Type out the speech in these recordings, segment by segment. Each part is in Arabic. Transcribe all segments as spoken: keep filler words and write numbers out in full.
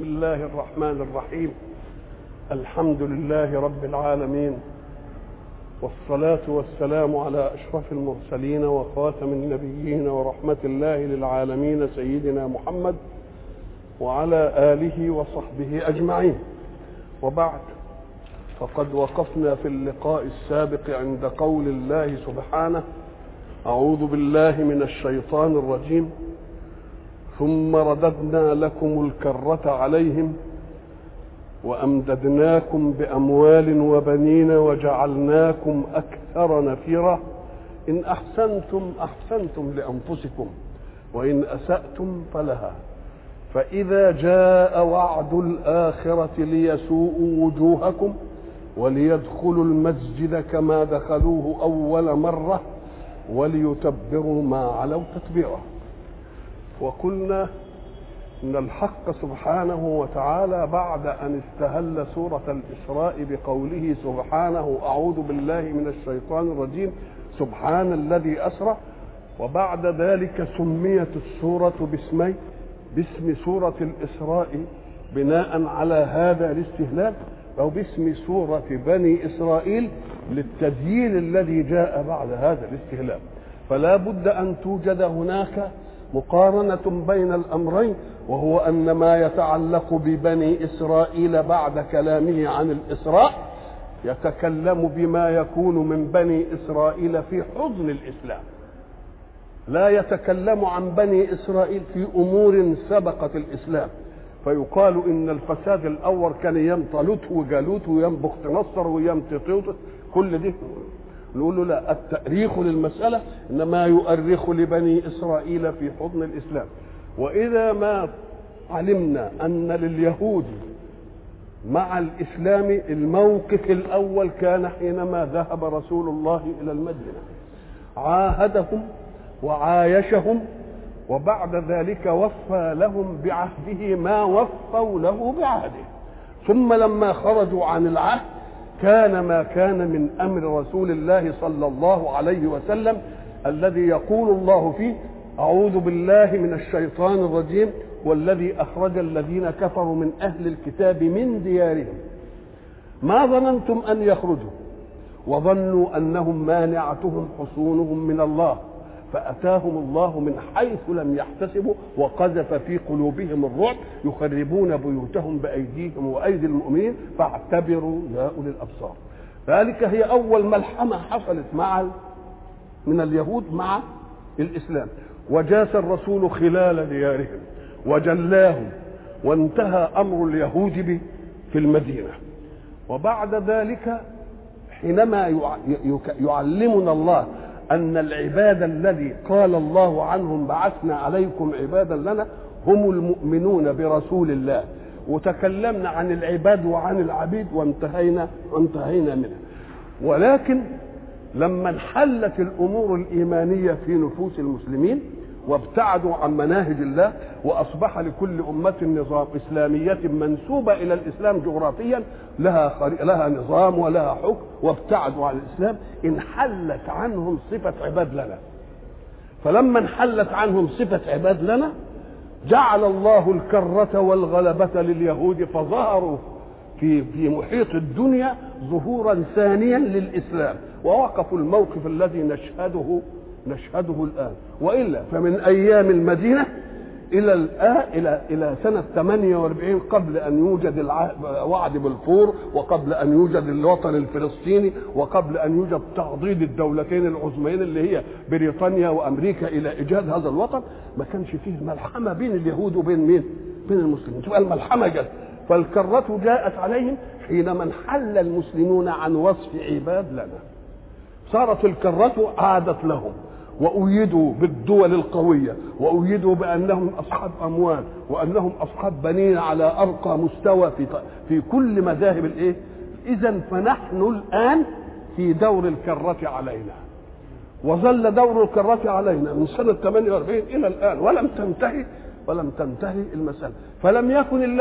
الله الرحمن الرحيم. الحمد لله رب العالمين، والصلاة والسلام على أشرف المرسلين وخاتم النبيين ورحمة الله للعالمين سيدنا محمد وعلى آله وصحبه أجمعين. وبعد، فقد وقفنا في اللقاء السابق عند قول الله سبحانه: أعوذ بالله من الشيطان الرجيم، ثم رددنا لكم الكرة عليهم وأمددناكم بأموال وبنين وجعلناكم أكثر نفيرا إن أحسنتم أحسنتم لأنفسكم وإن أسأتم فلها، فإذا جاء وعد الآخرة ليسوءوا وجوهكم وليدخلوا المسجد كما دخلوه أول مرة وليتبروا ما علوا تتبيرا. وقلنا إن الحق سبحانه وتعالى بعد أن استهل سورة الإسراء بقوله سبحانه: أعوذ بالله من الشيطان الرجيم سبحان الذي أسرى، وبعد ذلك سميت السورة باسمي باسم سورة الإسراء بناء على هذا الاستهلال، أو باسم سورة بني إسرائيل للتدليل الذي جاء بعد هذا الاستهلال. فلا بد أن توجد هناك مقارنة بين الأمرين، وهو أن ما يتعلق ببني إسرائيل بعد كلامه عن الإسراء يتكلم بما يكون من بني إسرائيل في حضن الإسلام، لا يتكلم عن بني إسرائيل في أمور سبقت الإسلام. فيقال إن الفساد الأول كان أيام طالوت وجالوت وأيام بخت نصر وأيام تيتوت، كل دي نقول له لا، التأريخ للمسألة إنما يؤرخ لبني إسرائيل في حضن الإسلام. وإذا ما علمنا أن لليهود مع الإسلام الموقف الأول كان حينما ذهب رسول الله إلى المدينة، عاهدهم وعايشهم، وبعد ذلك وفى لهم بعهده ما وفوا له بعهده. ثم لما خرجوا عن العهد كان ما كان من أمر رسول الله صلى الله عليه وسلم الذي يقول الله فيه: أعوذ بالله من الشيطان الرجيم والذي أخرج الذين كفروا من أهل الكتاب من ديارهم ما ظننتم أن يخرجوا وظنوا أنهم مانعتهم حصونهم من الله فأتاهم الله من حيث لم يحتسبوا وقذف في قلوبهم الرعب يخربون بيوتهم بأيديهم وأيدي المؤمنين فاعتبروا يا أولي الأبصار. ذلك هي أول ملحمة حصلت مع من اليهود مع الإسلام، وجاس الرسول خلال ديارهم وجلاهم، وانتهى أمر اليهود في المدينة. وبعد ذلك حينما يعلمنا الله أن العباد الذي قال الله عنهم بعثنا عليكم عبادا لنا هم المؤمنون برسول الله، وتكلمنا عن العباد وعن العبيد وانتهينا وانتهينا منها. ولكن لما انحلت الأمور الإيمانية في نفوس المسلمين وابتعدوا عن مناهج الله، وأصبح لكل أمة نظام إسلامية منسوبة إلى الإسلام جغرافيا، لها لها نظام ولها حكم، وابتعدوا عن الإسلام، انحلت عنهم صفة عباد لنا. فلما انحلت عنهم صفة عباد لنا جعل الله الكرة والغلبة لليهود، فظهروا في في محيط الدنيا ظهورا ثانيا للإسلام، ووقفوا الموقف الذي نشهده نشهده الآن. وإلا فمن أيام المدينة إلى الآن إلى إلى سنة ثمانية وأربعين قبل أن يوجد الوعد بالفور، وقبل أن يوجد الوطن الفلسطيني، وقبل أن يوجد تعضيد الدولتين العظميين اللي هي بريطانيا وأمريكا إلى إيجاد هذا الوطن، ما كانش فيه ملحمة بين اليهود وبين مين؟ بين المسلمين. تبقى الملحمة جت، فالكرة جاءت عليهم حينما انحل المسلمون عن وصف عباد لنا، صارت الكرة عادت لهم، وأيدوا بالدول القوية، وأيدوا بأنهم أصحاب أموال، وأنهم أصحاب بنين على أرقى مستوى في في كل مذاهب الإيه. إذن فنحن الآن في دور الكرة علينا، وظل دور الكرة علينا من سنة ثمانية وأربعين إلى الآن، ولم تنتهي ولم تنتهي المسألة. فلم يكن الله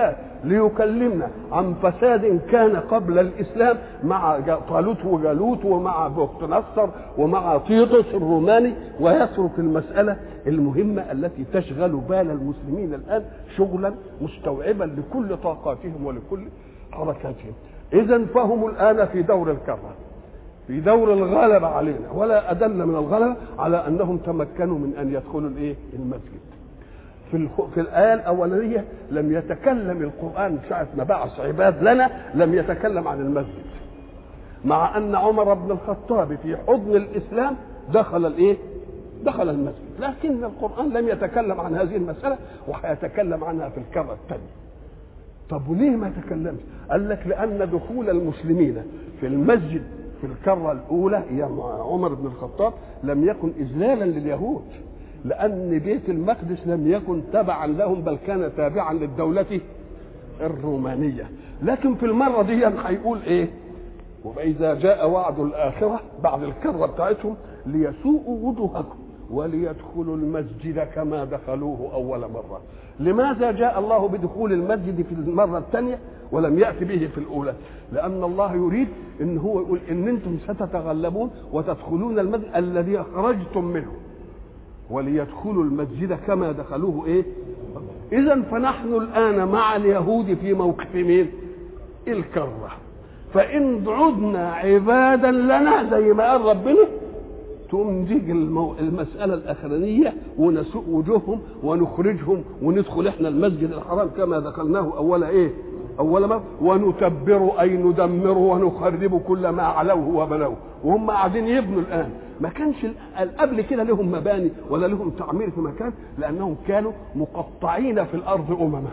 ليكلمنا عن فساد كان قبل الإسلام مع طالوت وجالوت ومع بخت نصر ومع طيطس الروماني، ويترك المسألة المهمة التي تشغل بال المسلمين الآن شغلا مستوعبا لكل طاقاتهم ولكل حركاتهم. إذن فهم الآن في دور الكرة، في دور الغلبة علينا، ولا أدل من الغلبة على أنهم تمكنوا من أن يدخلوا الإيه؟ المسجد. في, في الآية الأولانية لم يتكلم القرآن ساعة ما بعث عباد لنا، لم يتكلم عن المسجد، مع أن عمر بن الخطاب في حضن الإسلام دخل الإيه؟ دخل المسجد، لكن القرآن لم يتكلم عن هذه المسألة، وهيتكلم عنها في الكرة الثانية. طب وليه ما تكلمش؟ قال لك لأن دخول المسلمين في المسجد في الكرة الأولى يا عمر بن الخطاب لم يكن إذلالا لليهود، لأن بيت المقدس لم يكن تبعا لهم، بل كان تابعا للدولة الرومانية. لكن في المرة دي هيقول إيه؟ وإذا جاء وعد الآخرة بعد الكرة بتاعتهم ليسوءوا وجوهكم وليدخلوا المسجد كما دخلوه أول مرة. لماذا جاء الله بدخول المسجد في المرة الثانية ولم يأتي به في الأولى؟ لأن الله يريد إن هو يقول إن أنتم ستتغلبون وتدخلون المسجد الذي أخرجتم منه وليدخلوا المسجد كما دخلوه إيه؟ إذن فنحن الآن مع اليهود في موقف مين؟ الكرة. فإن عدنا عبادا لنا زي ما قال ربنا تقوم تيجي المو... المسألة الأخرانية ونسوء وجوههم ونخرجهم وندخل إحنا المسجد الحرام كما دخلناه أول إيه؟ أول ما ونتبر أي ندمر ونخرب كل ما علوه وبنوه، وهم قاعدين يبنوا الآن. ما كانش قبل كده لهم مباني ولا لهم تعمير في مكان، لأنهم كانوا مقطعين في الأرض أمما،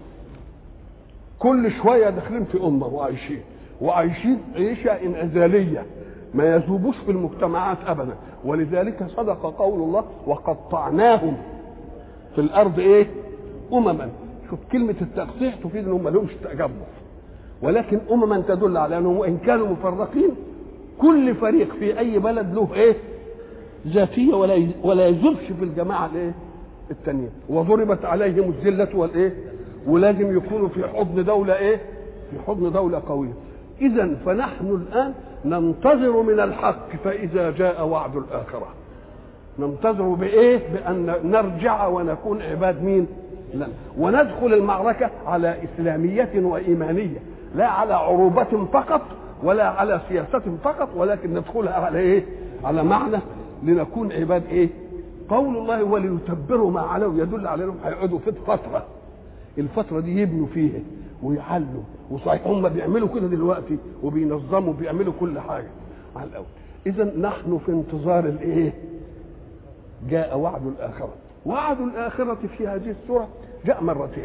كل شوية داخلين في أمة وعايشين وعايشين عيشة انعزالية ما يذوبوش في المجتمعات أبدا. ولذلك صدق قول الله وقطعناهم في الأرض إيه؟ أمما. شوف كلمة التقطيع تفيد أنهم ما لهمش تجمع، ولكن أمما تدل على أنهم وإن كانوا مفرقين كل فريق في أي بلد له إيه؟ ذاتية ولا ولا يذبش في الجماعة الإيه؟ التانية. وضربت عليهم الذلة والإيه؟ ولازم يكونوا في حضن دولة إيه؟ في حضن دولة قوية. إذن فنحن الآن ننتظر من الحق فإذا جاء وعد الآخرة ننتظر بإيه؟ بأن نرجع ونكون عباد مين؟ لا. وندخل المعركة على إسلامية وإيمانية، لا على عروبة فقط ولا على سياسة فقط، ولكن ندخلها على إيه؟ على معنى لنكون عباد إيه؟ قول الله وليتبروا ما علوا يدل على أنهم هيقعدوا في فترة، الفترة دي يبنوا فيها ويعلوا، وصحيح هم بيعملوا كده دلوقتي وبينظموا بيعملوا كل حاجة على الأول. إذا نحن في انتظار الإيه؟ جاء وعد الآخرة. وعد الآخرة في هذه السورة جاء مرتين.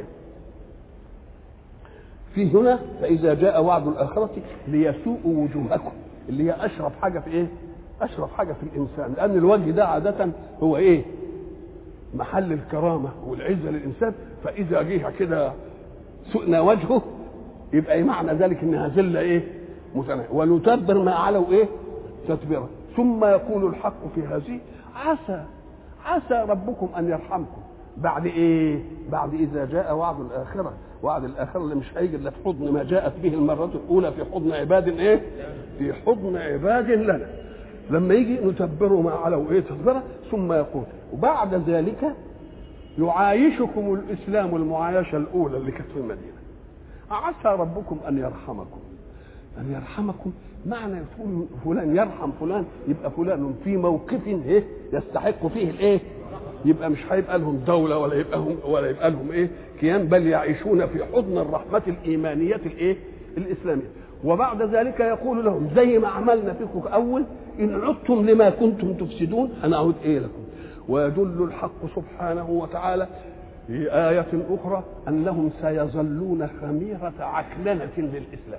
في هنا فإذا جاء وعد الآخرة ليسوءوا وجوهكم، اللي هي أشرف حاجة في إيه؟ أشرف حاجة في الإنسان، لأن الوجه ده عادة هو إيه؟ محل الكرامة والعزة للإنسان. فإذا جه كده سؤنا وجهه يبقى معنى ذلك إنها ذلة إيه؟ متناهية. ونتبر ما علوا إيه؟ تتبيرا. ثم يقول الحق في هذه عسى عسى ربكم أن يرحمكم بعد إيه؟ بعد إذا جاء وعد الآخرة. وعد الآخرة اللي مش هيجي إلا في حضن ما جاءت به المرة الأولى، في حضن عباد إيه؟ في حضن عباد لنا. لما يجي نتبروا ما علوا إيه؟ تتبرا. ثم يقول وبعد ذلك يعايشكم الإسلام المعايشة الأولى اللي كانت في المدينة. عسى ربكم أن يرحمكم. أن يرحمكم معنى يقول فلان يرحم فلان، يبقى فلان في موقف إيه؟ يستحق فيه الإيه؟ يبقى مش هيبقى لهم دولة ولا يبقى هم ولا يبقى لهم إيه؟ كيان، بل يعيشون في حضن الرحمة الإيمانية الإيه؟ الإسلامية. وبعد ذلك يقول لهم زي ما عملنا فيكم أول إن عدتم لما كنتم تفسدون أنا أعود إيه لكم. ويدل الحق سبحانه وتعالى في آية أخرى أنهم سيظلون خميرة عكننة للإسلام.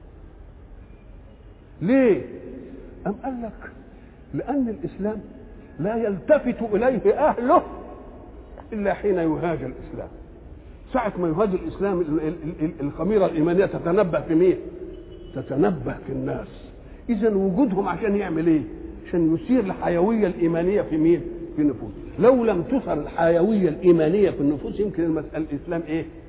ليه؟ أم قال لك لأن الإسلام لا يلتفت إليه أهله إلا حين يهاج الإسلام. ساعة ما يهاج الإسلام الخميرة الإيمانية تتنبه في مين؟ تتنبه في الناس. إذن وجودهم عشان يعمل إيه؟ عشان يثير الحيوية الإيمانية في مين؟ في النفوس. لو لم تثر الحيوية الإيمانية في النفوس يمكن المسألة الإسلام إيه؟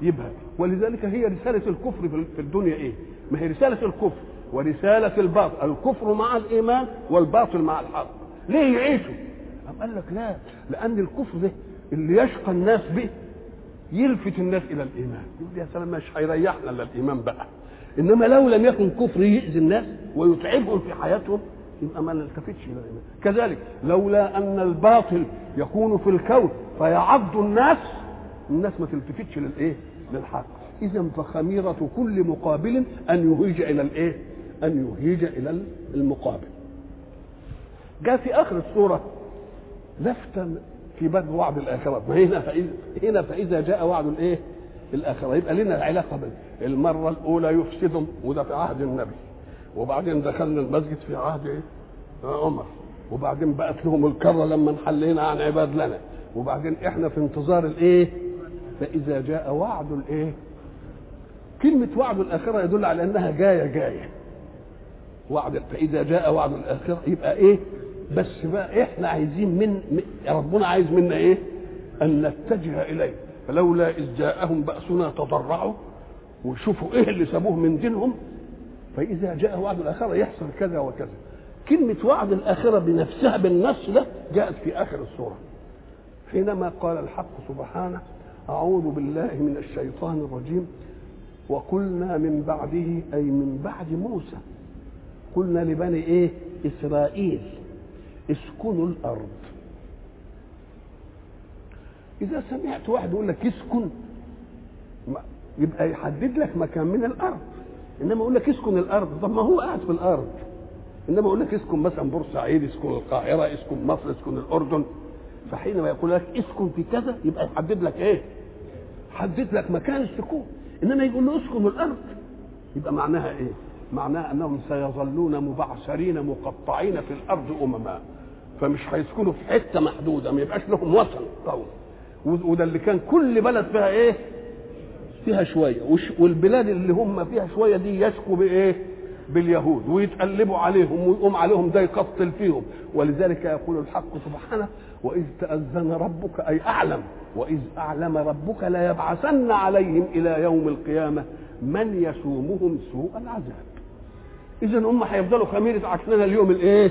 يبقى ولذلك هي رسالة الكفر في الدنيا ايه؟ ما هي رسالة الكفر ورسالة الباطل، الكفر مع الإيمان والباطل مع الحق. ليه يعيشوا؟ أم قال لك لا، لأن الكفر ده اللي يشقى الناس به يلفت الناس إلى الإيمان، يقول يا سلام مش هيريحنا إلا الإيمان بقى. إنما لو لم يكن كفر يؤذي الناس ويتعبهم في حياتهم يبقى ما نلتفتش إلى الإيمان. كذلك لولا أن الباطل يكون في الكون فيعض الناس، الناس ما تلتفتش للإيه؟ للحق. إذا فخميرة كل مقابل أن يهيج إلى الإيه؟ أن يهيج إلى المقابل. جاء في آخر السورة لفتة في باب وعد الآخرة، ما هنا فإذا هنا فإذا جاء وعد الإيه؟ الآخرة، يبقى لنا العلاقة بين المرة الأولى يفسدهم وده في عهد النبي، وبعدين دخلنا المسجد في عهد إيه؟ عمر، وبعدين بقت لهم الكرة لما انحلينا عن عباد لنا، وبعدين إحنا في انتظار الإيه؟ فإذا جاء وعد الإيه؟ كلمة وعد الآخرة يدل على أنها جاية جاية. وعد فإذا جاء وعد الآخرة يبقى إيه؟ بس بقى إحنا عايزين من ربنا عايز منا إيه؟ أن نتجه إليه. فلولا إذ جاءهم بأسنا تضرعوا وشوفوا إيه اللي سابوه من دينهم، فإذا جاء وعد الآخرة يحصل كذا وكذا. كلمة وعد الآخرة بنفسها بالنص ده جاءت في آخر السورة حينما قال الحق سبحانه أعوذ بالله من الشيطان الرجيم وقلنا من بعده أي من بعد موسى قلنا لبني إيه؟ إسرائيل اسكنوا الأرض. إذا سمعت واحد يقول لك اسكن يبقى يحدد لك مكان من الأرض، إنما يقول لك اسكن الأرض، طب ما هو قاعد في الأرض. إنما يقول لك اسكن مثلا بورسعيد، اسكن القاهرة، اسكن مصر، اسكن الأردن. فحينما يقول لك اسكن في كذا يبقى يحدد لك إيه؟ حدد لك مكان السكون. إنما يقول له اسكن الأرض يبقى معناها إيه؟ معناها أنهم سيظلون مبعثرين مقطعين في الأرض أمما، فمش هيسكنوا في حتة محدودة، ما يبقاش لهم وطن قوي. وده اللي كان كل بلد فيها إيه؟ فيها شوية، والبلاد اللي هم فيها شوية دي يشكوا بإيه؟ باليهود ويتقلبوا عليهم ويقوم عليهم ده يقتل فيهم. ولذلك يقول الحق سبحانه وإذ تأذن ربك أي أعلم وإذ أعلم ربك لا يبعثن عليهم إلى يوم القيامة من يسومهم سوء العذاب. إذن هم هيفضلوا خميرة عكننة اليوم الإيه؟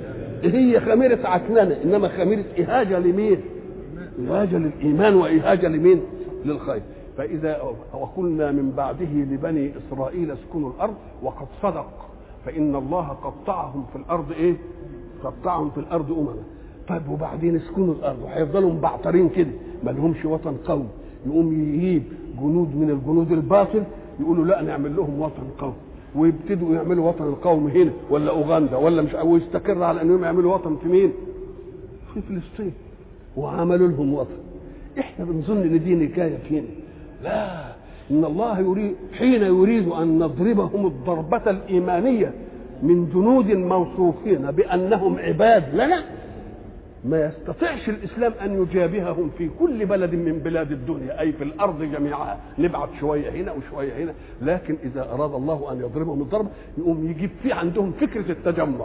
هي خميرة عكننة، إنما خميرة إهاجة لمين؟ إهاجة للإيمان وإهاجة لمين؟ للخير. فإذا وقلنا من بعده لبني إسرائيل اسكنوا الأرض وقد صدق فإن الله قطعهم في الأرض إيه؟ قطعهم في الأرض أمما. طيب وبعدين اسكنوا الأرض وهيفضلوا مبعترين كده ما لهمش وطن قوي، يقوم يجيب جنود من الجنود الباطل يقولوا لا نعمل لهم وطن قوي، ويبتدوا يعملوا وطن القوم هنا ولا أوغندا ولا مش، ويستقر على أنهم يعملوا وطن في مين؟ في فلسطين، وعملوا لهم وطن. إحنا بنظن إن دي نكاية فينا، لا، إن الله يريد حين يريد أن نضربهم الضربة الإيمانية من جنود موصوفين بأنهم عباد لنا، ما يستطيعش الإسلام أن يجابههم في كل بلد من بلاد الدنيا أي في الأرض جميعها، نبعث شوية هنا وشوية هنا. لكن إذا أراد الله أن يضربهم الضربة يقوم يجيب في عندهم فكرة التجمع.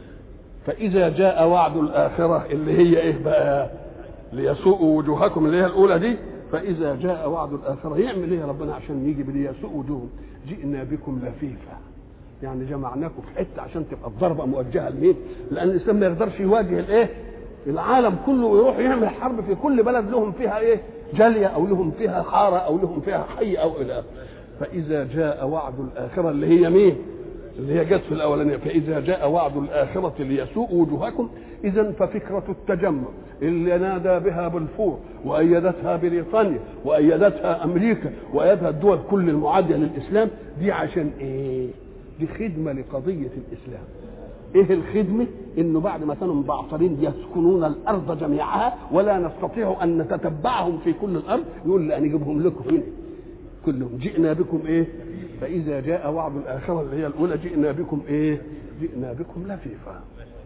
فإذا جاء وعد الآخرة اللي هي إيه بقى؟ ليسوءوا وجوهكم اللي هي الأولى دي. فإذا جاء وعد الآخرة يعمل إيه ربنا عشان يجي ليسوء وجوههم؟ جئنا بكم لفيفا، يعني جمعناكم في حتة عشان تبقى الضربة موجهة لمين؟ لأن الإسلام ما يقدرش يواجه الإيه؟ العالم كله ويروح يعمل حرب في كل بلد لهم فيها إيه؟ جالية أو لهم فيها حارة أو لهم فيها حي أو إلى آخره. فإذا جاء وعد الآخرة اللي هي مين؟ اللي هي جت في الأولانية، فإذا جاء وعد الآخرة ليسوء وجوهكم. إذن ففكرة التجمع اللي نادى بها بلفور وأيدتها بريطانيا وأيدتها أمريكا وأيدتها الدول كل المعادية للإسلام دي عشان إيه؟ دي خدمة لقضية الإسلام. إيه الخدمة؟ إنه بعد ما كانوا مبعثرين يسكنون الأرض جميعها ولا نستطيع أن نتتبعهم في كل الأرض، يقول لأ نجيبهم لكم هنا كلهم. جئنا بكم إيه؟ فإذا جاء وعد الآخرة اللي هي الأولى جئنا بكم إيه؟ جئنا بكم لفيفا.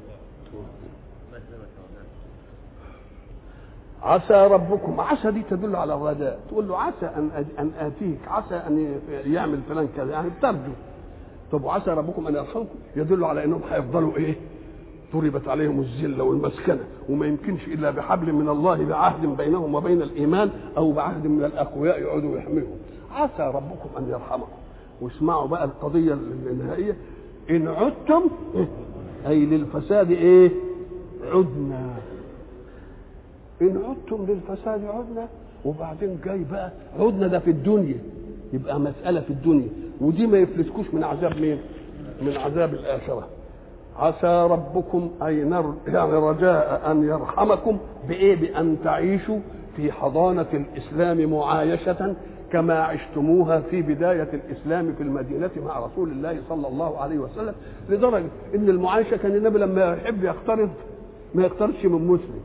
عسى ربكم، عسى دي تدل على الرجاء، تقول له عسى أن أن آتيك، عسى أن يعمل فلان كذا، يعني بترجو. طب وعسى ربكم أن يرحمكم يدل على أنهم هيفضلوا إيه؟ ضربت عليهم الذله والمسكنه وما يمكنش الا بحبل من الله بعهد بينهم وبين الايمان او بعهد من الاقوياء يقعدوا يحميهم. عسى ربكم ان يرحمكم. واسمعوا بقى القضيه النهائيه، ان عدتم اي للفساد ايه عدنا، ان عدتم للفساد عدنا. وبعدين جاي بقى عدنا ده في الدنيا، يبقى مساله في الدنيا، ودي ما يفلتكوش من عذاب مين؟ من عذاب الاخره. عسى ربكم اي نر يعني رجاء ان يرحمكم بايه؟ بان تعيشوا في حضانه الاسلام معايشه كما عشتموها في بدايه الاسلام في المدينه مع رسول الله صلى الله عليه وسلم، لدرجه ان المعايشه كان النبي لما يحب يقترض ما يقترضش من مسلم،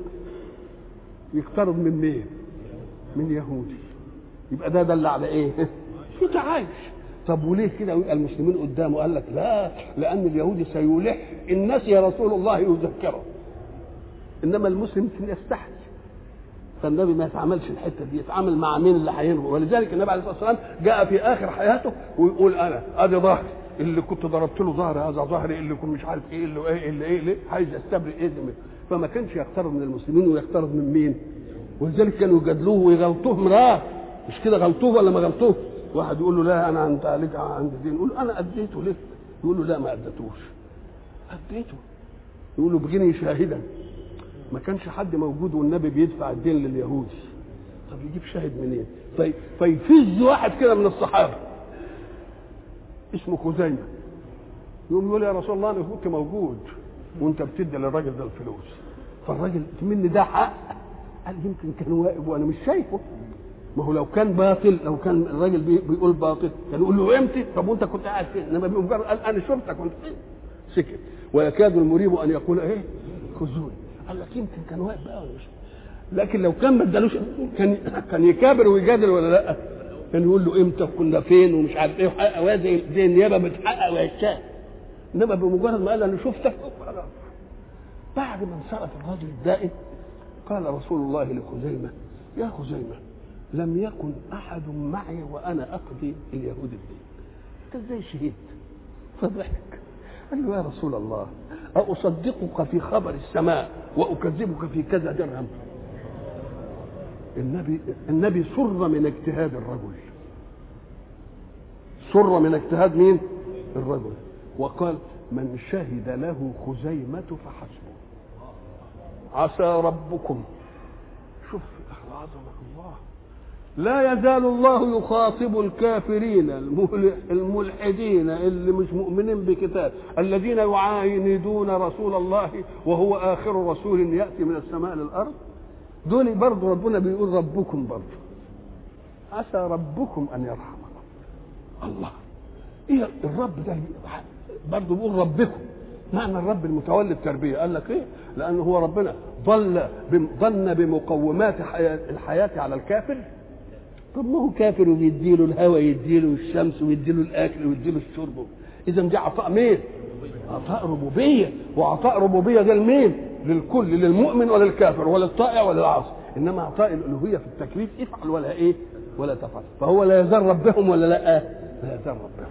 يقترض من مين؟ من يهودي. يبقى ده دل على ايه؟ في تعايش. طب وليه كده ويبقى المسلمين قدامه؟ قال لك لا، لان اليهودي سيلح الناس يا رسول الله يذكره، انما المسلم يستحي. فالنبي ما يتعاملش الحته دي، يتعامل مع مين اللي هينهو. ولذلك النبي عليه الصلاه والسلام جاء في اخر حياته ويقول انا ادي ظهري اللي كنت ضربت له ظهري، هذا ظهري اللي كنت مش عارف ايه اللي ايه اللي ايه اللي عايز استبرئ ايه منه. فما كانش يقترب من المسلمين ويقترب من مين؟ ولذلك كانوا يجادلوه ويغلطوه مراه، مش كده غلطوه ولا ما غلطوه؟ واحد يقول له لا انا انت عليك عند الدين، يقول له انا اديته لك، يقول له لا ما اديتوش، اديته. يقول له بجني شاهدا. ما كانش حد موجود والنبي بيدفع الدين لليهودي، طب يجيب شاهد منين؟ في فيفز واحد كده من الصحابه اسمه خزيمه، يقوم يقول يا رسول الله انا كنت موجود وانت بتدي للراجل ده الفلوس، فالراجل مني ده حق. قال يمكن كان واقف وانا مش شايفه، ما هو لو كان باطل، لو كان الراجل بيقول باطل كان يقول له امتى؟ طب وانت كنت قاعد فين؟ انما بمجرد قال انا شفتك كنت فين؟ سكت. ويكاد المريب ان يقول ايه؟ خذوني. قال لك يمكن كان واقف بقى ولا مش، لكن لو كان ما ادالوش كان كان يكابر ويجادل ولا لا؟ كان يقول له امتى كنا فين ومش عارف ايه، وحقق زي زي النيابه بتحقق ويشاء. انما بمجرد ما قال انا شفتك خلاص. بعد ما انصرف الرجل الدائم قال رسول الله لخزيمه يا خزيمه لم يكن احد معي وانا اقضي اليهود الدين، انت ازاي شهيد؟ فضحك قال له يا رسول الله أصدقك في خبر السماء وأكذبك في كذا درهم؟ النبي النبي سر من اجتهاد الرجل، سر من اجتهاد مين؟ الرجل. وقال من شهد له خزيمة فحسبه. عسى ربكم، شوف عظمة الله، لا يزال الله يخاطب الكافرين الملحدين اللي مش مؤمنين بكتاب، الذين يعاندون رسول الله وهو آخر رسول يأتي من السماء للأرض. دول برضو ربنا بيقول ربكم برضو، عسى ربكم أن يرحمكم. الله، إيه الرب ده برضو بيقول ربكم؟ معنى الرب المتولي التربية. قال لك إيه؟ لأنه هو ربنا ضل ضن بمقومات الحياة على الكافر. طب ما هو كافر ويديله الهواء يديله الشمس ويديله الاكل ويديله الشرب، اذا دي عطاء مين؟ عطاء ربوبيه. وعطاء ربوبيه ده لمين؟ للكل، للمؤمن ولا للكافر ولا للطائع ولا للعاصي. انما عطاء الالوهيه في التكليف افعل ولا ايه ولا تفعل. فهو لا يزال ربهم ولا لا؟ لا يزال ربهم.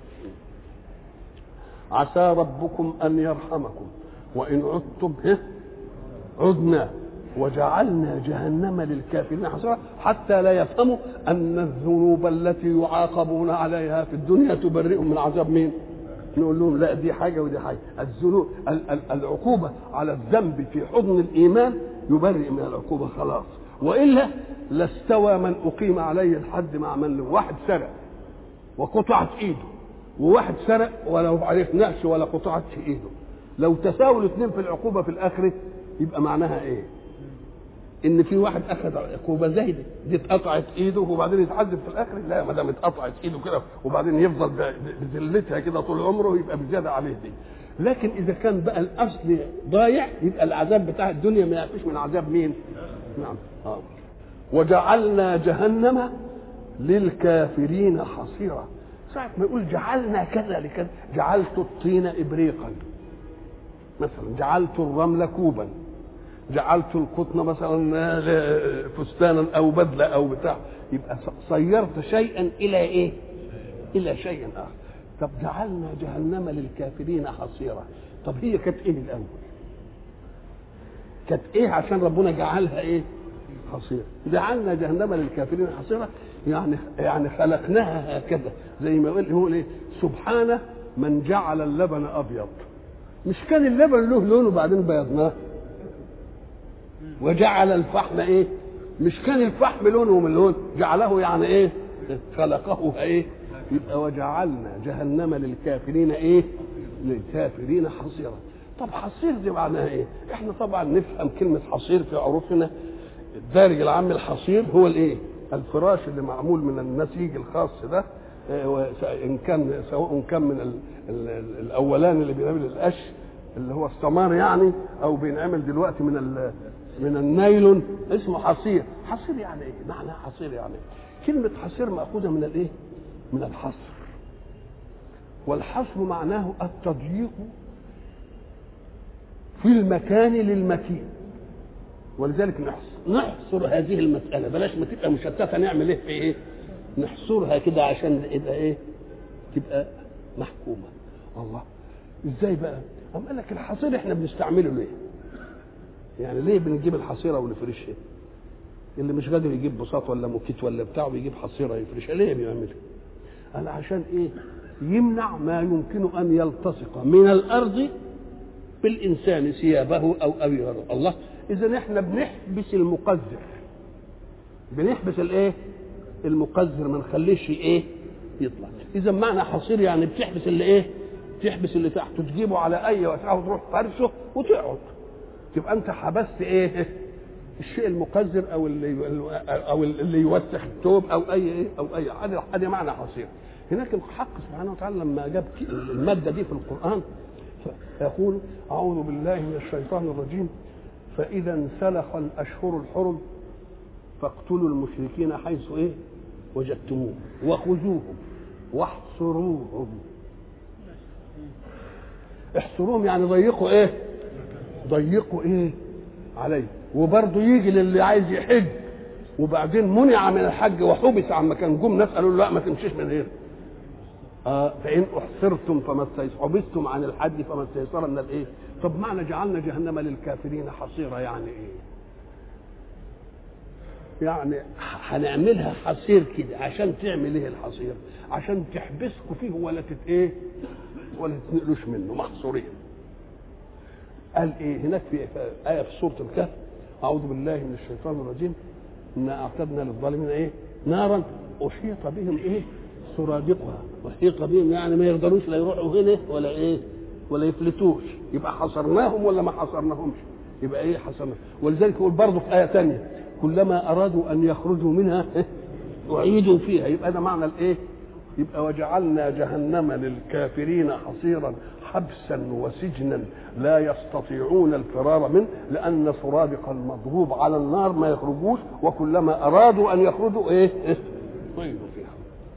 عسى ربكم ان يرحمكم وان عدتم عدنا وجعلنا جهنم للكافرين حصيرا، حتى لا يفهموا ان الذنوب التي يعاقبون عليها في الدنيا تبرئهم من عذاب مين؟ نقول لهم لا، دي حاجه ودي حاجه. الذنوب العقوبه على الذنب في حضن الايمان يبرئ من العقوبه خلاص، والا لاستوى من اقيم عليه الحد مع من له. واحد سرق وقطعت ايده، وواحد سرق ولو عرفناش ولا قطعت ايده، لو تساووا الاثنين في العقوبه في الاخره يبقى معناها ايه؟ ان في واحد اخذ عقوبه زايده، دي اتقطعت ايده وبعدين يتعذب في الاخر. لا، ما دام اتقطعت ايده كده وبعدين يفضل بذلتها كده طول عمره يبقى بزياده عليه دي. لكن اذا كان بقى الاصل ضايع يبقى العذاب بتاع الدنيا ما يعفيش من عذاب مين؟ نعم. اه وجعلنا جهنم للكافرين حصيرا. ساعة ما يقول جعلنا كذا لكذا، جعلت الطين ابريقا مثلا، جعلت الرمل كوبا، جعلت القطن مثلا فستانا او بدله او بتاع، يبقى صيرت شيئا الى ايه؟ الى شيء اخر. طب جعلنا جهنم للكافرين حصيرا، طب هي كانت ايه الاول؟ كانت ايه عشان ربنا جعلها ايه حصيره. جعلنا جهنم للكافرين حصيره، يعني يعني خلقناها هكذا زي ما يقول هو ايه سبحانه من جعل اللبن ابيض. مش كان اللبن له لون وبعدين بيضناه؟ وجعل الفحم ايه؟ مش كان الفحم لونه من لون؟ جعله يعني ايه؟ خلقه ايه؟ يبقى وجعلنا جهنم للكافرين ايه؟ للكافرين حصيرا. طب حصير دي معناها ايه؟ احنا طبعا نفهم كلمه حصير في عروفنا الدارج العام. الحصير هو الايه؟ الفراش اللي معمول من النسيج الخاص ده، ان كان سواء كان من ال ال ال الاولاني اللي بينعمل القش اللي هو السمار يعني، او بينعمل دلوقتي من ال من النايلون، اسمه حصير. حصير يعني ايه؟ معنى حصير يعني إيه؟ كلمه حصير ماخوذه من الايه؟ من الحصر، والحصر معناه التضييق في المكان للمكين. ولذلك نحصر, نحصر هذه المسألة، بلاش ما تبقى مشتتة، نعمل ايه في ايه؟ نحصرها كده عشان يبقى ايه؟ تبقى محكومة. الله ازاي بقى؟ أم قال لك الحصير احنا بنستعمله ليه؟ يعني ليه بنجيب الحصيرة ونفرشها؟ اللي مش قادر يجيب بساط ولا موكيت ولا بتاعه بيجيب حصيرة يفرشها، ليه بيعملها؟ قال عشان ايه؟ يمنع ما يمكن ان يلتصق من الارض بالانسان ثيابه او ابيض. الله، اذا احنا بنحبس المقذر، بنحبس الايه؟ المقذر، ما نخليش ايه؟ يطلع. اذا معنى حصير يعني بتحبس اللي ايه؟ تحبس اللي تحته، تجيبه على اي وسعه وتروح فرشه وتقعد، تبقى انت حبست ايه؟ الشيء المقذر او اللي او اللي يوسخ الثوب او اي ايه او اي حاجه. هذا معنى حصير. هناك الحق سبحانه وتعالى لما جاب الماده دي في القران يقول اعوذ بالله من الشيطان الرجيم فاذا انسلخ الاشهر الحرم فاقتلوا المشركين حيث ايه وجدتموهم وخذوهم واحصروهم. احصروهم يعني ضيقوا ايه؟ ضيقوا ايه عليه. وبرضه يجي للي عايز يحج وبعدين منع من الحج وحبس عن مكان، جم ناس قالوا له لا ما تمشيش من هنا. آه فإن أحصرتم فما استيسر، حبستم عن الحج فما استيسر من الايه؟ طب معنى جعلنا جهنم للكافرين حصيرة يعني ايه؟ يعني هنعملها حصير كده عشان تعمل ايه الحصير؟ عشان تحبسكوا فيه ولا تت ايه؟ ولا تنقلوش منه، محصورين. قال ايه هناك في آية في سورة الكهف أعوذ بالله من الشيطان الرجيم إنا أعتدنا للظالمين ايه؟ نارا أحيط بهم ايه؟ سرادقها. أحيط بهم يعني ما يقدروش لا يروحوا هنا ولا ايه؟ ولا يفلتوش. يبقى حصرناهم ولا ما حصرناهمش؟ يبقى ايه حصرناهم. ولذلك يقول برضه في آية ثانية كلما أرادوا أن يخرجوا منها أعيدوا فيها. يبقى ده معنى الايه؟ يبقى وجعلنا جهنم للكافرين حصيرا حبسا وسجنا لا يستطيعون الفرار منه، لأن سرادق المضروب على النار ما يخرجوش، وكلما أرادوا أن يخرجوا إيه؟ أعيدوا فيها.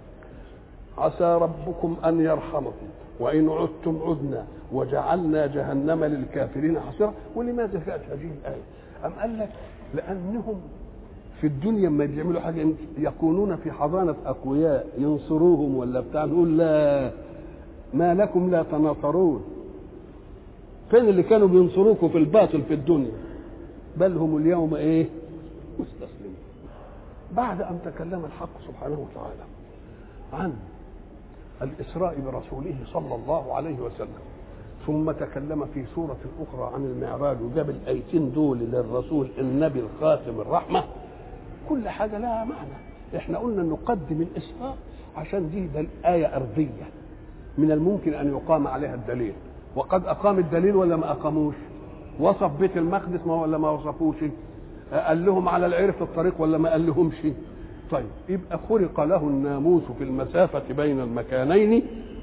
عسى ربكم أن يرحمكم وإن عدتم عدنا وجعلنا جهنم للكافرين حصيرا. ولماذا جاءت هذه الآية؟ أم قال لك لأنهم في الدنيا ما بيعملوا حاجه يكونون في حضانه اقوياء ينصروهم ولا بتاع، نقول لا ما لكم لا تناصرون. فين اللي كانوا بينصروكم في الباطل في الدنيا؟ بل هم اليوم ايه؟ مستسلمين. بعد ان تكلم الحق سبحانه وتعالى عن الاسراء برسوله صلى الله عليه وسلم، ثم تكلم في سوره اخرى عن المعراج وجاب الايتين دول للرسول النبي الخاتم الرحمه، كل حاجة لها معنى. احنا قلنا نقدم الإسراء عشان دي ده الآية أرضية من الممكن أن يقام عليها الدليل، وقد أقام الدليل ولا ما أقاموش؟ وصف بيت المقدس ما ولا ما وصفوش؟ قال لهم على العير في الطريق ولا ما قال لهمش؟ طيب يبقى خرق له الناموس في المسافة بين المكانين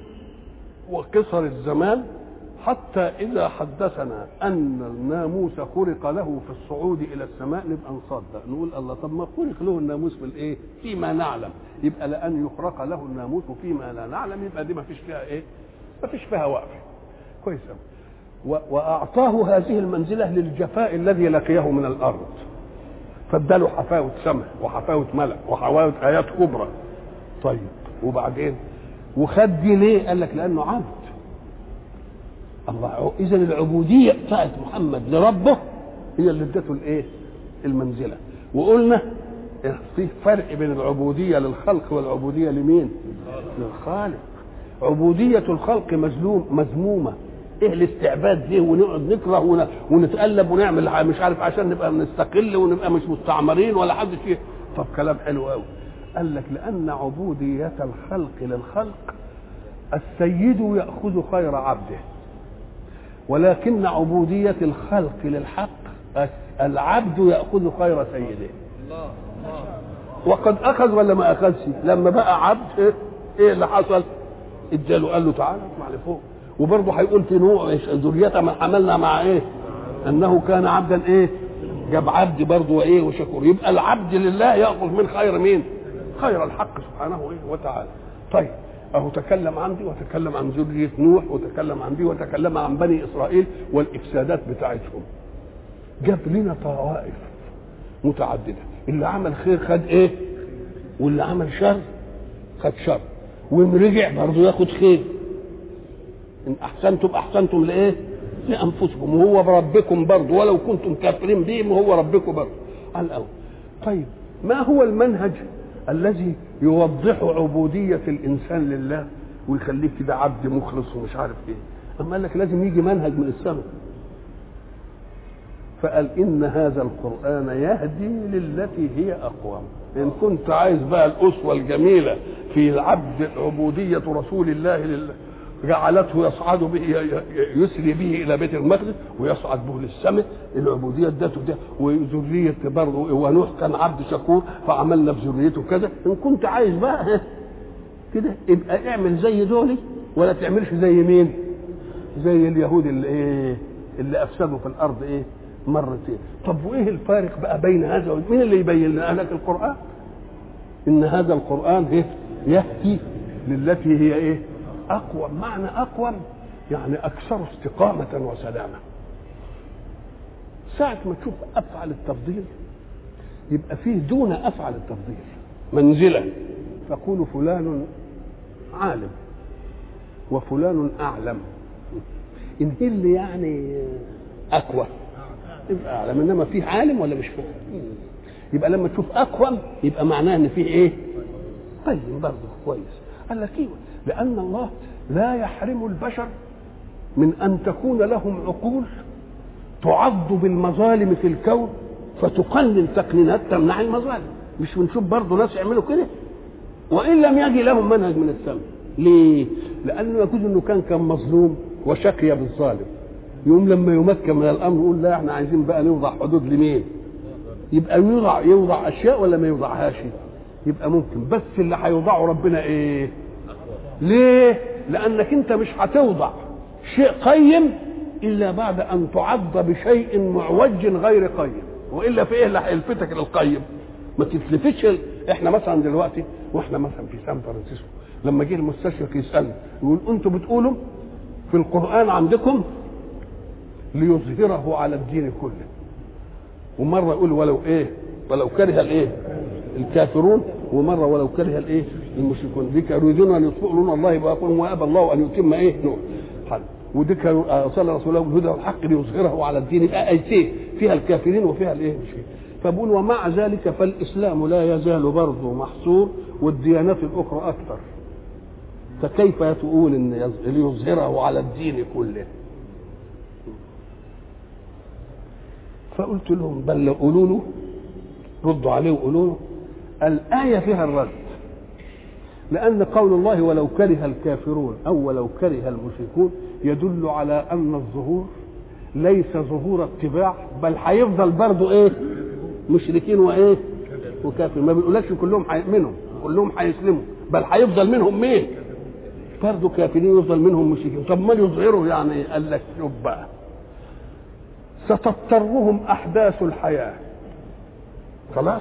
وقصر الزمان، حتى إذا حدثنا أن الناموس خرق له في الصعود إلى السماء نبقى نصدق، نقول الله طب ما خرق له الناموس في الإيه؟ فيما نعلم. يبقى لأن يخرق له الناموس فيما لا نعلم يبقى دي ما فيش فيها إيه؟ ما فيش فيها وقف. كويس أوي. وأعطاه هذه المنزلة للجفاء الذي لقيه من الأرض، فاداله حفاوة سمع وحفاوة ملأ وحفاوة آيات كبرى. طيب وبعدين وخد دي ليه؟ قال لك لأنه عبد. الله، إذن العبودية بتاعت محمد لربه هي اللي ادته الايه المنزله. وقلنا في فرق بين العبوديه للخلق والعبوديه لمين؟ للخالق. عبوديه الخلق مظلوم مذمومه، ايه الاستعباد دي ونقعد نكره ونتقلب ونعمل مش عارف عشان نبقى نستقل ونبقى مش مستعمرين ولا حد شيء. طب كلام حلو قوي. قال لك لان عبوديه الخلق للخلق السيد ياخذ خير عبده، ولكن عبوديه الخلق للحق العبد ياخذ خير سيده. وقد اخذ ولا ما اخذش؟ لما بقى عبد ايه اللي حصل؟ اداله قال له تعالى اطلع لفوق. وبرضه هيقول في نوع ذريته من حملنا مع ايه؟ انه كان عبدا ايه؟ جاب عبد برضه وايه وشكور. يبقى العبد لله ياخذ من خير مين؟ خير الحق سبحانه ايه وتعالى. طيب اهو تكلم عن دي وتكلم عن ذريه نوح وتكلم عن دي وتكلم عن بني اسرائيل والافسادات بتاعتهم. جاب لنا طوائف متعدده، اللي عمل خير خد ايه؟ واللي عمل شر خد شر، وان رجع برضه ياخد خير. ان احسنتم احسنتم لايه؟ لانفسكم، وهو بربكم برضه ولو كنتم كافرين به وهو ربكم برضه على الاول. طيب ما هو المنهج الذي يوضح عبوديه الانسان لله ويخليه كده عبد مخلص ومش عارف ايه؟ اما قال لك لازم يجي منهج من السماء، فقال ان هذا القران يهدي للتي هي اقوم. ان كنت عايز بقى الاسوه الجميله في العبد عبوديه رسول الله لله جعلته يصعد به يسري به الى بيت المقدس ويصعد به للسماء، العبوديه ادته ده. وذريه برضه ونوح كان عبد شكور فعملنا بذريته كذا. ان كنت عايز بقى كده يبقى اعمل زي دولي ولا تعملش زي مين؟ زي اليهود اللي ايه اللي افسدوا في الارض ايه مرتين. طب وايه الفارق بقى بين هذا ومين؟ مين اللي يبين لنا لك؟ القران. ان هذا القران ايه يهدي للتي هي ايه اقوى. معنى اقوى يعني اكثر استقامه وسلامه. ساعه ما تشوف افعل التفضيل يبقى فيه دون افعل التفضيل منزله، تقول فلان عالم وفلان اعلم. ان اللي يعني اقوى يبقى اعلم، انما فيه عالم ولا مش فيه. يبقى لما تشوف اقوى يبقى معناه ان فيه ايه طيب برضه كويس. قال لك ايوه، لان الله لا يحرم البشر من ان تكون لهم عقول تعض بالمظالم في الكون فتقنن تقنينات تمنع المظالم. مش بنشوف برضه ناس يعملوا كده وان لم يجي لهم منهج من السماء. ليه؟ لانه يجوز انه كان كان مظلوم وشقي بالظالم، يقوم لما يمكن من الامر يقول لا احنا عايزين بقى نوضع حدود لمين؟ يبقى يوضع يوضع اشياء ولا ما يوضعهاش؟ يبقى ممكن، بس اللي هيوضعه ربنا ايه؟ ليه؟ لانك انت مش هتوضع شيء قيم الا بعد ان تعض بشيء معوج غير قيم، والا في ايه اللي هيلفتك للقيم؟ ما تتلفتش. احنا مثلا دلوقتي واحنا مثلا في سان فرانسيسكو لما جه المستشرق يسالنا يقول انتوا بتقولوا في القران عندكم ليظهره على الدين كله، ومره يقول ولو ايه ولو كره الايه الكافرون، ومره ولو كره الايه المشركون. دي يريدون ان يطفئوا نور الله باقوالهم وابى الله ان يتم ايه نور حل. ودي صلى رسوله بالهدى والحق ليظهره على الدين. يبقى ايتين فيها الكافرين وفيها الايه المشركين. فبقول ومع ذلك فالاسلام لا يزال برضه محصور والديانات الاخرى اكثر، فكيف تقول ان ليظهره على الدين كله؟ فقلت لهم بل قولوا له ردوا عليه وقولوا له الآية فيها الرد، لأن قول الله ولو كره الكافرون أو ولو كره المشركون يدل على أن الظهور ليس ظهور اتباع، بل هيفضل برضه إيه مشركين وإيه وكافر. ما بيقولكش كلهم هيؤمنوا كلهم هيسلموا، بل هيفضل منهم مين برضه كافرين يفضل منهم مشركين. طب ما يظهروا يعني؟ قال لك شوف بقى ستضطرهم أحداث الحياة، خلاص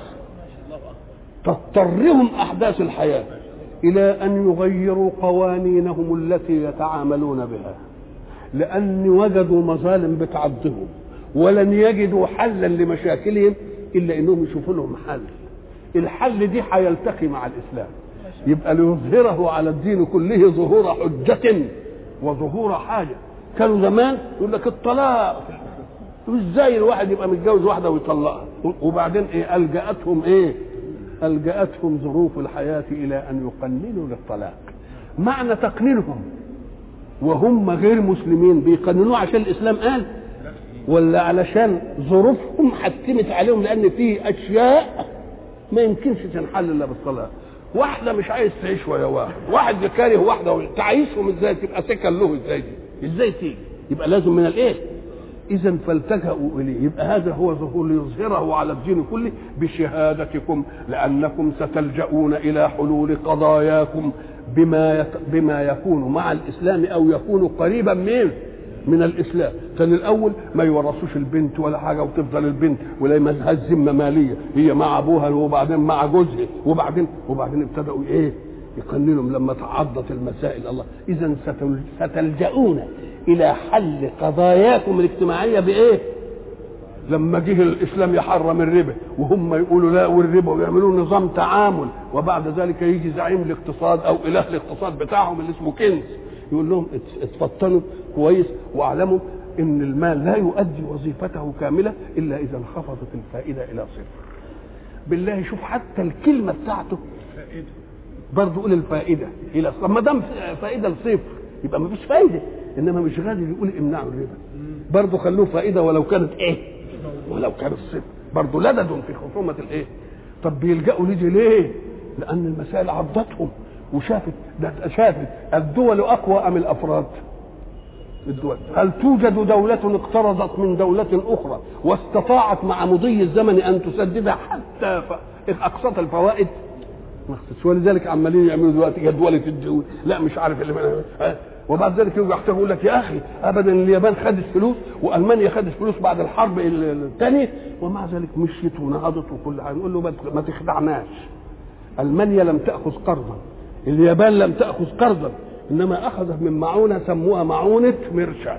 تضطرهم أحداث الحياة إلى أن يغيروا قوانينهم التي يتعاملون بها، لأن وجدوا مظالم بتعضهم ولن يجدوا حلا لمشاكلهم إلا أنهم يشوفوا لهم حل. الحل دي هيلتقي مع الإسلام، يبقى ليظهره على الدين كله ظهور حجة وظهور حاجة. كانوا زمان يقول لك الطلاق ازاي الواحد يبقى متجوز واحده ويطلقها؟ وبعدين ايه؟ الجأتهم ايه؟ الجأتهم ظروف الحياه الى ان يقننوا للطلاق. معنى تقنينهم وهم غير مسلمين بيقننوه عشان الاسلام قال، ولا علشان ظروفهم حتمت عليهم؟ لان فيه اشياء ما يمكنش تنحل الا بالطلاق. واحده مش عايز تعيش ويا واحد، واحد كاره واحده، تعيشهم ازاي؟ تبقى سكن له ازاي دي؟ ازاي تيجي؟ يبقى لازم من الايه؟ اذا فالتجأوا اليه. يبقى هذا هو ظهور ليظهره على الدين كله بشهادتكم، لانكم ستلجؤون الى حلول قضاياكم بما يت... بما يكون مع الاسلام او يكون قريبا من من الاسلام. كان الاول ما يورثوش البنت ولا حاجه، وتفضل البنت ولا ملهاش ذمه ماليه، هي مع ابوها وبعدين مع جوزها، وبعدين وبعدين ابتدأوا ايه؟ يقننهم لما تعضت المسائل. الله، اذا ستل... ستلجؤون الى حل قضاياكم الاجتماعيه بايه؟ لما جه الاسلام يحرم الربا وهم يقولوا لا والربا، ويعملوا نظام تعامل، وبعد ذلك يجي زعيم الاقتصاد او اله الاقتصاد بتاعهم اللي اسمه كينز يقول لهم اتفطنوا كويس واعلموا ان المال لا يؤدي وظيفته كامله الا اذا انخفضت الفائده الى صفر. بالله شوف حتى الكلمه بتاعته برضه قول الفائده الى صفر. ما دام فائده لصفر يبقى ما فيش فايده، انما مش قادر يقول امنعوا الربا، برضه خلوه فائده ولو كانت ايه؟ ولو كانت صفر، برضه لدد في خصومه الايه؟ طب بيلجأوا لدي ليه؟ لان المسائل عضتهم وشافت ده شافت الدول اقوى ام الافراد؟ الدول. هل توجد دولة اقترضت من دولة اخرى واستطاعت مع مضي الزمن ان تسددها حتى اقساط الفوائد؟ ولذلك عمالين يعملوا دلوقتي جدولة الدول، لا مش عارف اللي من... وبعد ذلك يجوا يحتاجوا يقول لك يا اخي ابدا اليابان خدت فلوس والمانيا خدت فلوس بعد الحرب الثانيه، ومع ذلك مشيت ونهضت وكل حاجه. نقول له ما تخدعناش، المانيا لم تاخذ قرضا، اليابان لم تاخذ قرضا، انما اخذت من معونه سموها معونه مرشد،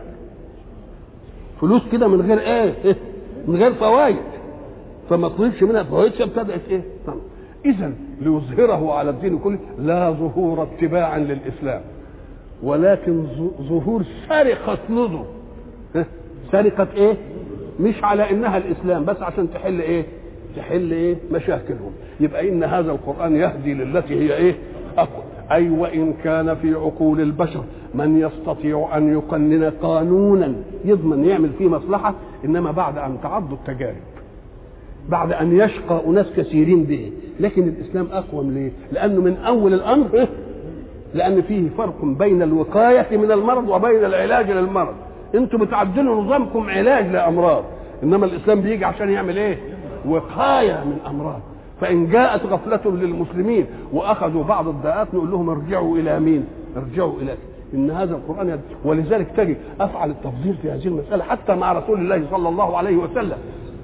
فلوس كده من غير ايه؟ من غير فوائد، فما طلبش منها فوائد، ابتدات ايه؟ اذا ليظهره على الدين كله لا ظهور اتباعا للاسلام، ولكن ظهور سرقه نظر. سرقه ايه؟ مش على انها الاسلام بس، عشان تحل ايه؟ تحل ايه؟ مشاكلهم. يبقى ان هذا القران يهدي للتي هي ايه؟ اقوى. اي وان كان في عقول البشر من يستطيع ان يقنن قانونا يضمن يعمل فيه مصلحه، انما بعد ان تعضوا التجارب، بعد ان يشقى اناس كثيرين به. لكن الاسلام اقوم ليه؟ لانه من اول الامر، لان فيه فرق بين الوقايه من المرض وبين العلاج للمرض. انتم بتعدلوا نظامكم علاج لامراض، انما الاسلام بيجي عشان يعمل ايه؟ وقايه من امراض. فان جاءت غفله للمسلمين واخذوا بعض الداءات نقول لهم ارجعوا الى مين؟ ارجعوا الى ان هذا القران يد... ولذلك تجي افعل التفضيل في هذه المساله حتى مع رسول الله صلى الله عليه وسلم.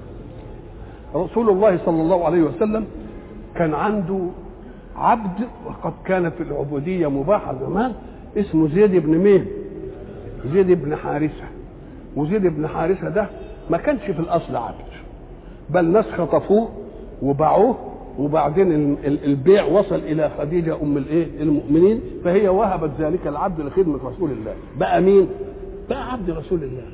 رسول الله صلى الله عليه وسلم كان عنده عبد، وقد كان في العبوديه مباحه زمان، اسمه زيد بن مين؟ زيد بن حارثه. وزيد بن حارثه ده ما كانش في الاصل عبد، بل ناس خطفوه وباعوه، وبعدين البيع وصل الى خديجه ام الايه؟ المؤمنين، فهي وهبت ذلك العبد لخدمه رسول الله. بقى مين؟ بقى عبد رسول الله.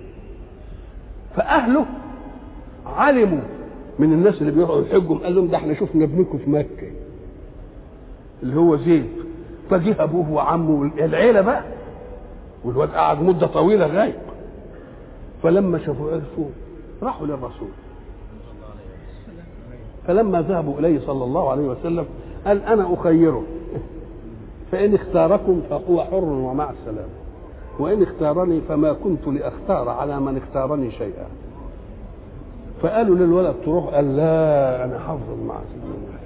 فاهله علموا من الناس اللي بيروحوا يحجوا، قال لهم ده احنا شفنا ابنكم في مكه اللي هو زيد. فجه ابوه وعمه العيله بقى، والواد قعد مده طويله غايب. فلما شافوا عرفوا راحوا للرسول، فلما ذهبوا اليه صلى الله عليه وسلم قال انا اخيره، فان اختاركم فهو حر ومع السلامه، وان اختارني فما كنت لاختار على من اختارني شيئا. فقالوا للولد تروح، قال لا انا حافظ مع سيدنا.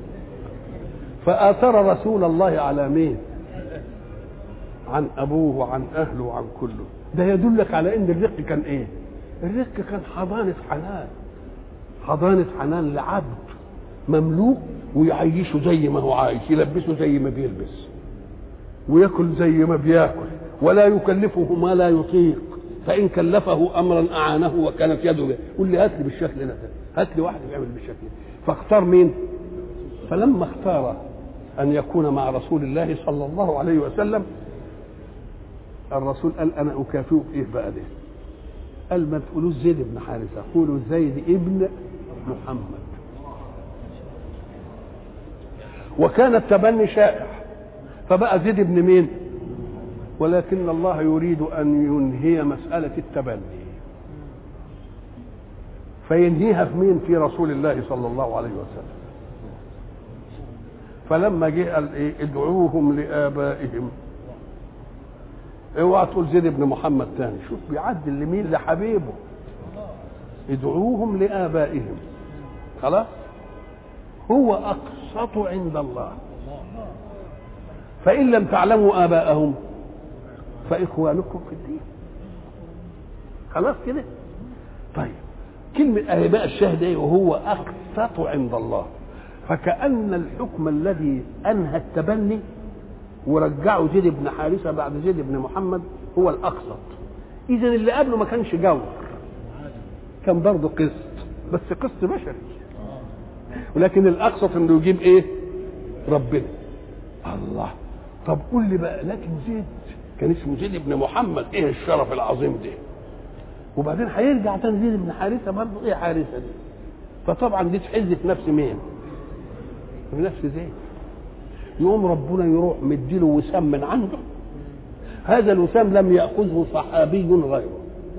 فآثر رسول الله على مين؟ عن ابوه وعن اهله وعن كله. ده يدلك على ان الرق كان ايه؟ الرق كان حضانه حنان، حضانه حنان لعبد مملوك، ويعيشه زي ما هو عايش، يلبسه زي ما بيلبس، وياكل زي ما بياكل، ولا يكلفه ما لا يطيق، فان كلفه امرا اعانه وكانت يده به. قول لي هات لي بالشكل ده، هات لي واحد يعمل بالشكل ده. فاختار مين؟ فلما اختار ان يكون مع رسول الله صلى الله عليه وسلم، الرسول قال انا اكافئه ايه بقى ده؟ قال ما تقولوش زيد بن حارثة، قولوا زيد ابن محمد. وكان التبني شائع فبقى زيد ابن مين؟ ولكن الله يريد أن ينهي مسألة التبني، فينهيها في مين؟ في رسول الله صلى الله عليه وسلم. فلما جه قال ايه؟ ادعوهم لآبائهم. اوعى تقول زيد بن محمد تاني، شوف بيعدل لمين؟ لحبيبه. ادعوهم لآبائهم، خلاص؟ هو أقسط عند الله. فإن لم تعلموا آباءهم فإخوانكم في الدين. خلاص كده؟ طيب كلمة آباء الشاهد ايه؟ وهو أقسط عند الله. فكأن الحكم الذي أنهى التبني ورجعوا زيد بن حارثة بعد زيد بن محمد هو الأقسط. إذا اللي قبله ما كانش جور، كان برضه قسط، بس قسط بشري. ولكن الأقسط إنه يجيب إيه؟ ربنا. الله. طب قول لي بقى، لكن زيد كان اسمه زيد بن محمد، إيه الشرف العظيم ده؟ وبعدين هيرجع تاني زيد بن حارثة برضه، إيه حارثة دي؟ فطبعا دي تحز في نفس مين؟ في نفس زيد. يقوم ربنا يروح مديله وسام من عنده، هذا الوسام لم يأخذه صحابي غيره،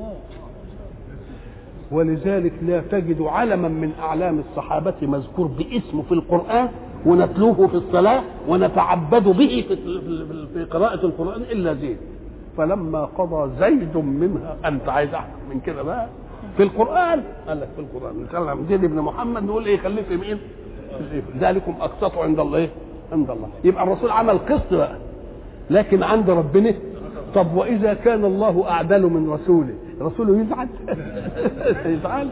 ولذلك لا تجد علما من أعلام الصحابة مذكور باسمه في القرآن ونتلوه في الصلاة ونتعبد به في قراءة القرآن إلا زيد. فلما قضى زيد منها، أنت عايز أحسن من كده بقى في القرآن؟ قال لك في القرآن نتكلم زيد بن محمد، نقول إيه؟ خليه في مين؟ ذلكم أقسطوا عند الله، إيه؟ عند الله. يبقى الرسول عمل قسط بقى، لكن عند ربنا. طب وإذا كان الله أعدل من رسوله، رسوله يزعل؟ يزعل؟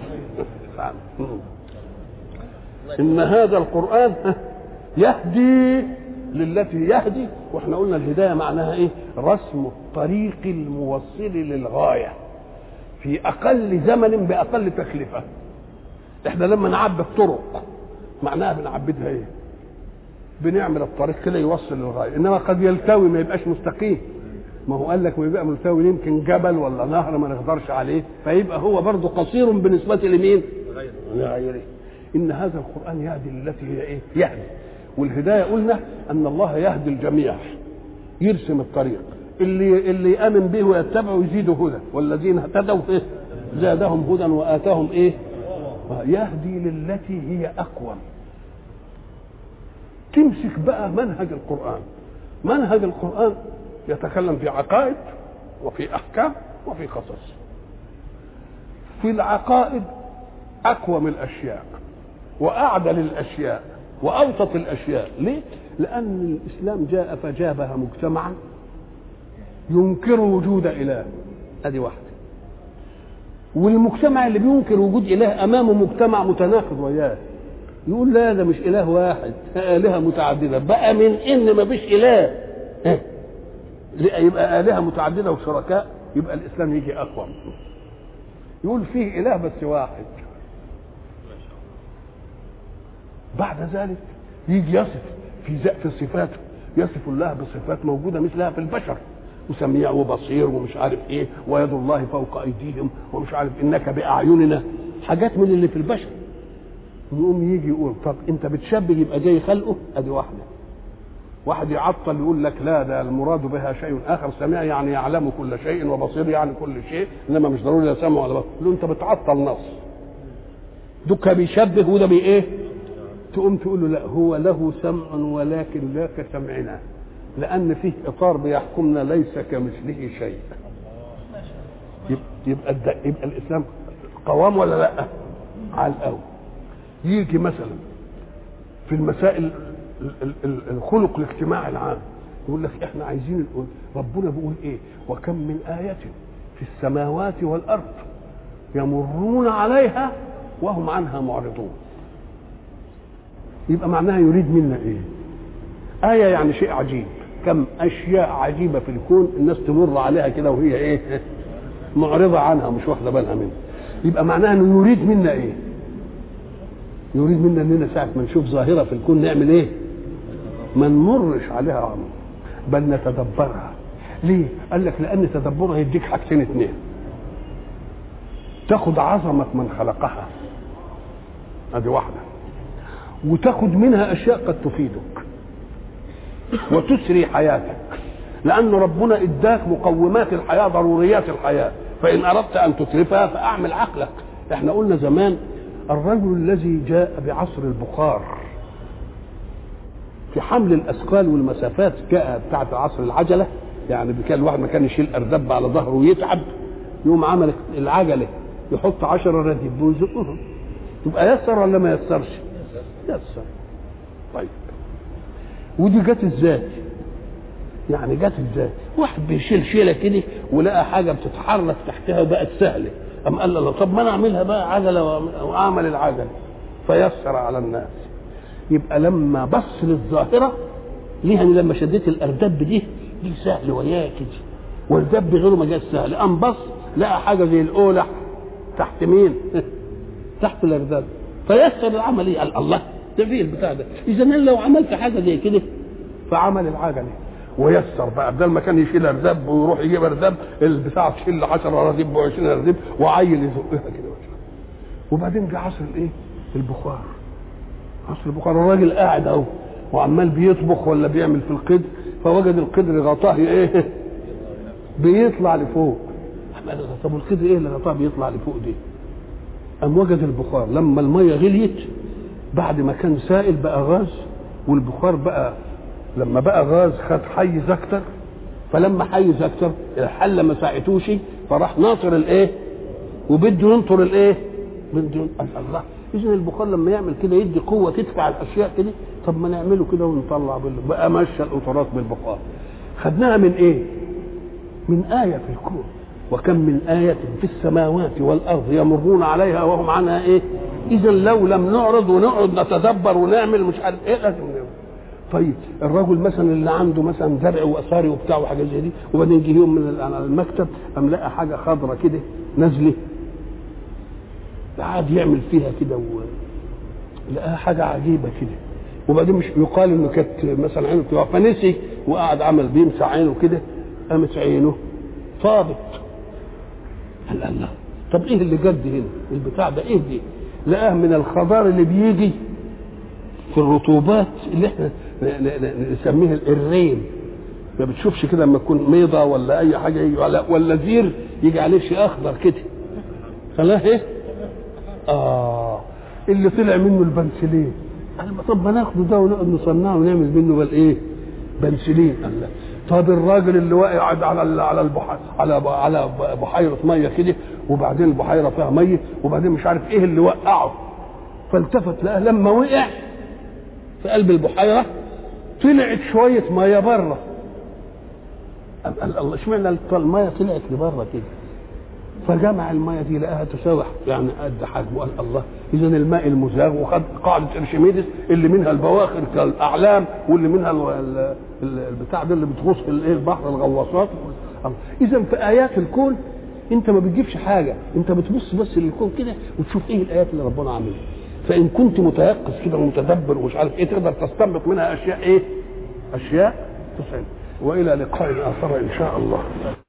إن هذا القرآن يهدي للتي يهدي، واحنا قلنا الهداية معناها إيه؟ رسم الطريق الموصل للغاية في أقل زمن بأقل تكلفة. احنا لما نعبد طرق معناها بنعبدها إيه؟ بنعمل الطريق كده يوصل للغاية، إنما قد يلتوي ما يبقاش مستقيم. ما هو قال لك ما يبقى ملتوي، يمكن جبل ولا نهر ما نقدرش عليه، فيبقى هو برضه قصير بالنسبة لمين؟ لغيره. إن هذا القرآن يهدي للتي هي إيه؟ يهدي. والهداية قلنا أن الله يهدي الجميع، يرسم الطريق، اللي اللي يآمن به ويتبعه يزيده هدى، والذين اهتدوا إيه؟ زادهم هدى وآتاهم إيه؟ يهدي للتي هي أقوم. تمسك بقى منهج القرآن. منهج القرآن يتكلم في عقائد وفي أحكام وفي قصص. في العقائد أقوم الأشياء وأعدل الأشياء وأوسط الأشياء. ليه؟ لأن الإسلام جاء فجابها مجتمعا ينكر وجود إله، هذه واحدة. والمجتمع اللي بينكر وجود إله أمامه مجتمع متناقض وياه، يقول لا ده مش إله واحد، آلهة متعددة. بقى من إن ما فيش إله يبقى آلهة متعددة وشركاء، يبقى الإسلام يجي أقوى. يقول فيه إله بس واحد. بعد ذلك يجي يصف في في صفاته، يصف الله بصفات موجودة مثلها في البشر، وسميع وبصير ومش عارف ايه، ويد الله فوق ايديهم ومش عارف انك باعيننا، حاجات من اللي في البشر. يقوم يجي يقول طب انت بتشبه، يبقى جاي خلقه، ادي واحده. واحد يعطل يقول لك لا ده المراد بها شيء اخر، سميع يعني يعلم كل شيء، وبصير يعني كل شيء، انما مش ضروري لا سمع ولا بصر. له انت بتعطل نص، دوكا بيشبه وده بي ايه؟ تقوم تقول له لا هو له سمع ولكن لا كسمعنا، لأن فيه إطار بيحكمنا ليس كمثله شيء. يبقى يبقى الإسلام قوام ولا لا؟ على الأول. يجي مثلا في المسائل الخلق الاجتماعي العام، يقول لك احنا عايزين نقول ربنا بيقول ايه؟ وكم من آية في السماوات والأرض يمرون عليها وهم عنها معرضون. يبقى معناها يريد منا ايه؟ آية يعني شيء عجيب. كم أشياء عجيبة في الكون الناس تمر عليها كده وهي ايه؟ معرضة عنها، مش واخدة بالها منها. يبقى معناها انه يريد منا ايه؟ يريد منا اننا ساعة ما نشوف ظاهرة في الكون نعمل ايه؟ ما نمرش عليها عمر، بل نتدبرها. ليه؟ قال لك لأن تدبرها يديك حاجتين اتنين. تاخد عظمة من خلقها، ادي واحدة، وتاخد منها اشياء قد تفيدك وتسري حياتك، لأن ربنا اداك مقومات الحياة، ضروريات الحياة، فإن أردت أن تتلفها فأعمل عقلك. احنا قلنا زمان الرجل الذي جاء بعصر البخار في حمل الأثقال والمسافات، جاء بتاعت عصر العجلة، يعني كان الواحد ما كان يشيل أردب على ظهره ويتعب، يوم عمل العجلة يحط عشرة رديب ويزقهم، يبقى يسر ولا ما يسرش؟ يسر. طيب ودي جت ازاي؟ يعني جت ازاي؟ واحد بيشيل شيله كده ولقى حاجه بتتحرك تحتها وبقت سهله، قام قال له طب ما انا اعملها بقى عجله واعمل العجله، فيسر على الناس. يبقى لما بص للظاهره ليها، لما شديت الاردب دي دي سهل وياه كده، والدب غيره ما جاش سهل، قام بص لقى حاجه زي الاولح تحت مين؟ تحت الاردب، فيسر العمليه. قال الله ده فيه البتاع ده، اذا لو عملت حاجه زي كده فعمل العجله ويسر بقى، بدل ما كان يشيل اردب ويروح يجيب اردب البتاع تشيل عشرة اردب وعشرين اردب وعيل يزقها كده. وبعدين جه عصر الايه؟ البخار. عصر البخار الراجل قاعد اهو وعمال بيطبخ ولا بيعمل في القدر، فوجد القدر غطاه ايه؟ بيطلع لفوق. طب القدر ايه اللي غطاه بيطلع لفوق دي؟ قام وجد البخار لما الميه غليت بعد ما كان سائل بقى غاز، والبخار بقى لما بقى غاز خد حيز اكتر، فلما حيز اكتر الحله ما ساعتوش فراح ناطر الايه وبده ينطر الايه بده. الله، اذا البخار لما يعمل كده يدي قوه تدفع الاشياء كده. طب ما نعمله كده ونطلع بال... بقى ماشيه القطارات بالبخار. خدناها من ايه؟ من ايه في الكون، وكم من آية في السماوات والأرض يمرون عليها وهم عنها إيه؟ إذا لو لم نعرض ونقعد نتدبر ونعمل مش عارف إيه لازم نعمل. طيب الرجل مثلا اللي عنده مثلا زرع وأثاري وبتاع وحاجة زي دي، وبعدين يجي يوم من المكتب قام لقى حاجة خضرة كده نازلة، قعد يعمل فيها كده ولقاها حاجة عجيبة كده، وبعدين مش يقال إنه كانت مثلا عينه بتوقع فنسي وقعد عمل بيمسح عينه كده، قامت عينه طابت. قال الله، طب ايه اللي جد هنا؟ البتاع ده ايه دي؟ لقاه من الخضار اللي بيجي في الرطوبات اللي احنا نسميها الريم. ما بتشوفش كده لما تكون ميضه ولا اي حاجه يجي ولا زير يجي عليه شيء اخضر كده، خلاه ايه؟ اه اللي طلع منه البنسلين. قال طب ما ناخده ده ونقعد نصنعه ونعمل منه بل ايه؟ بنسلين. الله، طب الراجل اللي واقع على على البحيره على على بحيره ميه كده، وبعدين البحيره فيها ميه، وبعدين مش عارف ايه اللي وقعه، فالتفت لقاه لما وقع في قلب البحيره طلعت شويه ميه بره. قال الله اشمعنى الميه طلعت لبره كده؟ فجمع الميه دي لقاها تساوي يعني قد حجمه. قال الله، اذا الماء المزاغ، وخد قاعده ارشميدس اللي منها البواخر كالاعلام واللي منها البتاع ده اللي بتغوص في الايه البحر الغواصات. اذا في ايات الكون انت ما بتجيبش حاجه، انت بتبص بس للكون كده وتشوف ايه الايات اللي ربنا عاملها، فان كنت متيقظ كده ومتدبر ومش عارف ايه تقدر تستنبط منها اشياء ايه؟ اشياء تسعد. والى لقاء اخر ان شاء الله.